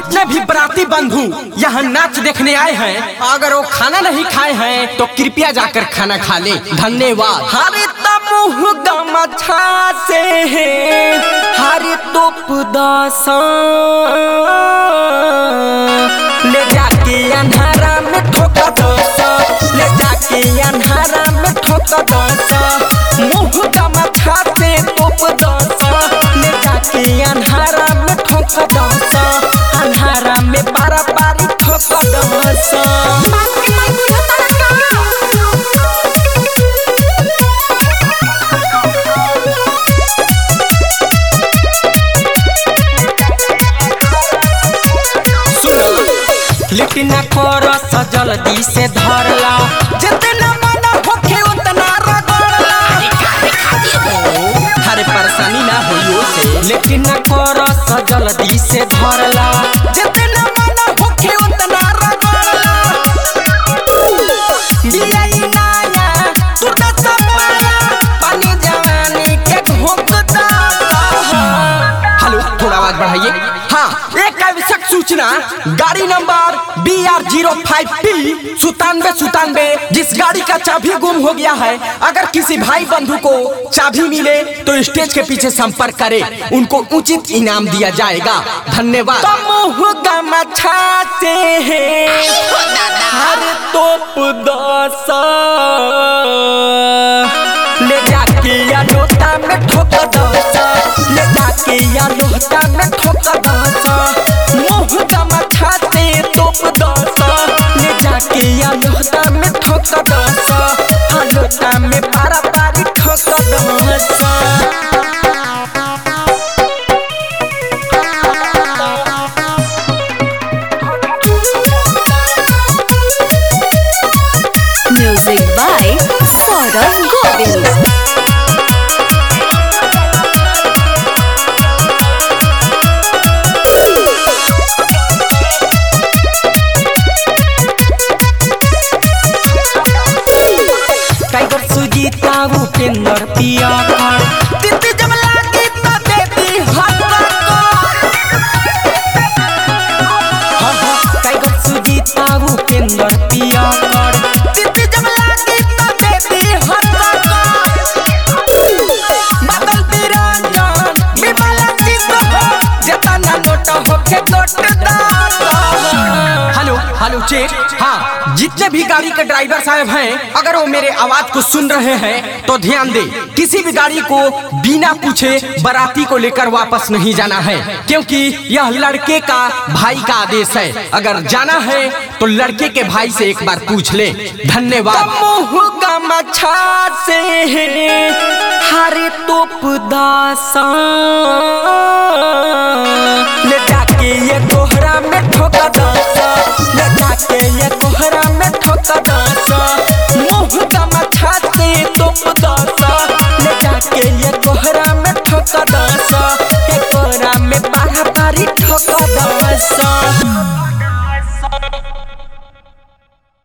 जितने भी बराती बंधु यहाँ नाच देखने आए हैं, अगर वो खाना नहीं खाए हैं तो कृपया जाकर खाना खा ले। धन्यवाद। हरे तमुह गमछा से हरे तोप दासा ले जाके अंधारा में ठोका दासा, ले जाके अंधारा में ठोका दासा। मुँह गमछा से तोप दासा ले जाके अंधारा में ठोका दासा, अंधारा में पारा पारी ठोका दासा। लेकिन खोर जल्दी से धरला, जितना मन होखे उतना रगड़ला। हरे परेशानी ना होइयो से, लेकिन खोर जल्दी से धरला, जितना मन होखे उतना रगड़ला। बियाई नाया तू त सपाया, पानी जवानी के घोंकता। हेलो, थोड़ा आवाज बढ़ाइए। हाँ, एक आवश्यक सूचना, गाड़ी नंबर BR05P 9797, जिस गाड़ी का चाबी गुम हो गया है, अगर किसी भाई बंधु को चाबी मिले तो स्टेज के पीछे संपर्क करे, उनको उचित इनाम दिया जाएगा। धन्यवाद। तमुह गमछा से हर तोप दासा ले जाके या लोटा में ठोका दासा, ले जाके या लोटा में ठोका दासा। मुँह गमछा से तोप दासा ले जाके या लोटा में ठोका दासा, हाँ लोटा में पारा पारी ठोका दासा। Music by Saurav Govind. Tiger Sujita Bhupendra पिया कर तिती जब लागी तो देती टाइगर सुजीता भूपेंद्र पिया कर तिती जब लागी तो देती बादल बिरंजन विमला चित्त हो जतना लोट होके लोटदा। Hello hello check. हाँ, जितने भी गाड़ी के ड्राइवर साहब हैं, अगर वो मेरे आवाज को सुन रहे हैं तो ध्यान दे, किसी भी गाड़ी को बिना पूछे बाराती को लेकर वापस नहीं जाना है, क्योंकि यह लड़के का भाई का आदेश है। अगर जाना है तो लड़के के भाई से एक बार पूछ ले। धन्यवाद। तमुह गमछा से हरे तोप दासा ले जाके ये कोहरा में ठोका दासा, ले जाके ये कोहरा में ठोका दासा। मुँह गमछा से तोप दासा ले जाके ये कोहरा में ठोका दासा, ये कोहरा में पारा पारी ठोका दासा।